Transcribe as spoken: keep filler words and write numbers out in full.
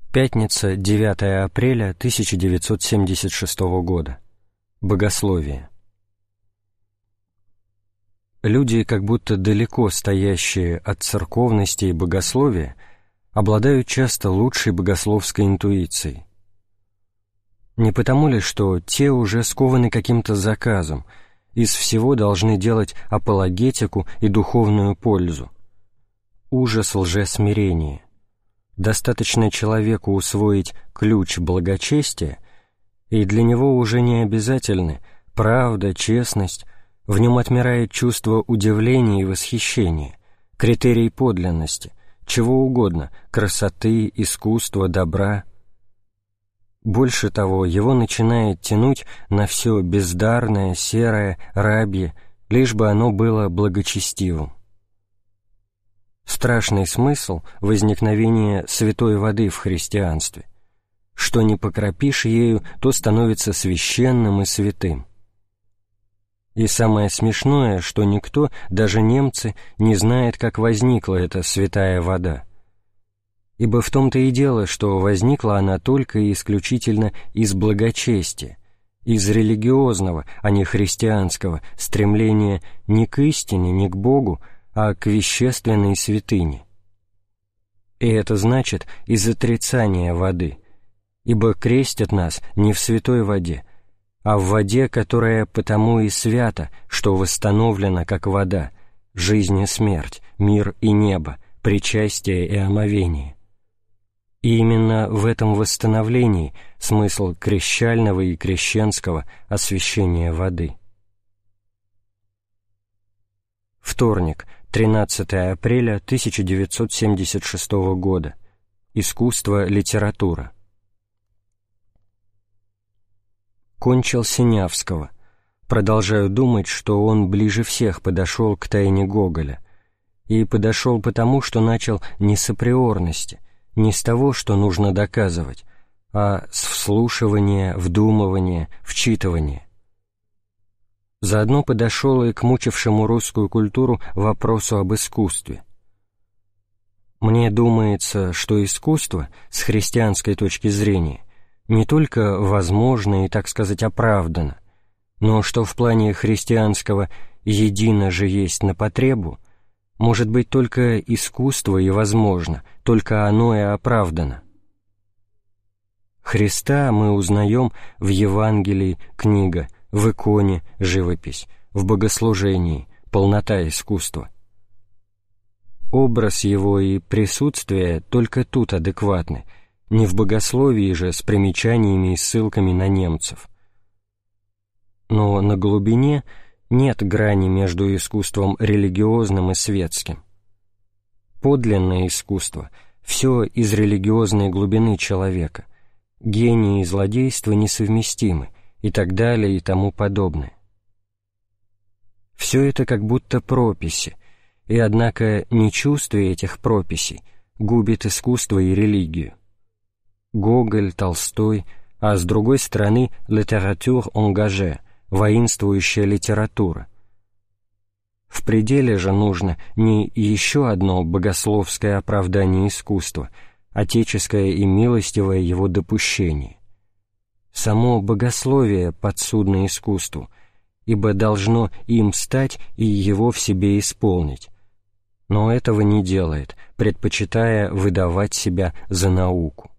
Пятница, девятое апреля тысяча девятьсот семьдесят шестого года. Богословие. Люди, как будто далеко стоящие от церковности и богословия, обладают часто лучшей богословской интуицией. Не потому ли, что те уже скованы каким-то заказом, из всего должны делать апологетику и духовную пользу? Ужас лжесмирения. Достаточно человеку усвоить ключ благочестия, и для него уже не обязательны правда, честность, в нем отмирает чувство удивления и восхищения, критерий подлинности, чего угодно, красоты, искусства, добра. Больше того, его начинает тянуть на все бездарное, серое, рабье, лишь бы оно было благочестивым. Страшный смысл возникновения святой воды в христианстве. Что не покропишь ею, то становится священным и святым. И самое смешное, что никто, даже немцы, не знает, как возникла эта святая вода. Ибо в том-то и дело, что возникла она только и исключительно из благочестия, из религиозного, а не христианского, стремления ни к истине, ни к Богу, а к вещественной святыне. И это значит из отрицания воды, ибо крестят нас не в святой воде, а в воде, которая потому и свята, что восстановлена как вода, жизнь и смерть, мир и небо, причастие и омовение. И именно в этом восстановлении смысл крещального и крещенского освящения воды. Вторник, тринадцатое апреля тысяча девятьсот семьдесят шестого года. Искусство, литература. Кончил Синявского. Продолжаю думать, что он ближе всех подошел к тайне Гоголя. И подошел потому, что начал не с априорности, не с того, что нужно доказывать, а с вслушивания, вдумывания, вчитывания. Заодно подошел и к мучившему русскую культуру вопросу об искусстве. Мне думается, что искусство, с христианской точки зрения, не только возможно и, так сказать, оправдано, но что в плане христианского «едино же есть на потребу», может быть только искусство и возможно, только оно и оправдано. Христа мы узнаем в Евангелии книга, в иконе живопись, в богослужении полнота искусства. Образ его и присутствие только тут адекватны, не в богословии же с примечаниями и ссылками на немцев. Но на глубине нет грани между искусством религиозным и светским. Подлинное искусство — все из религиозной глубины человека, гений и злодейство несовместимы, и так далее и тому подобное. Все это как будто прописи, и однако нечувствие этих прописей губит искусство и религию. Гоголь, Толстой, а с другой стороны «littérature engagée», воинствующая литература. В пределе же нужно не еще одно богословское оправдание искусства, отеческое и милостивое его допущение. Само богословие подсудно искусству, ибо должно им стать и его в себе исполнить, но этого не делает, предпочитая выдавать себя за науку.